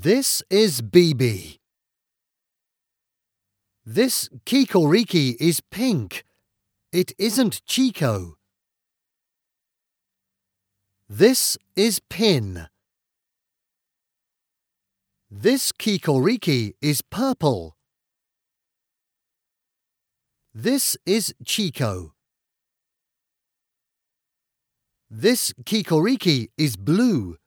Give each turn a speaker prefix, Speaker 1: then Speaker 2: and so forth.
Speaker 1: This is BB. This Kikoriki is pink. It isn't Chico. This is Pin. This Kikoriki is purple. This is Chico. This Kikoriki is blue.